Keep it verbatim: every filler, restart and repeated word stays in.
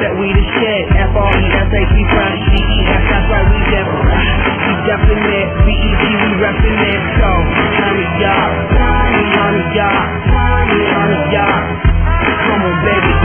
bet we the shit. F R E S H, we fresh. D E F, that's right, we different. We definite. B E G, we reppin' it. So, turn me up, turn me on the yacht, turn me on the yacht. Come on, baby.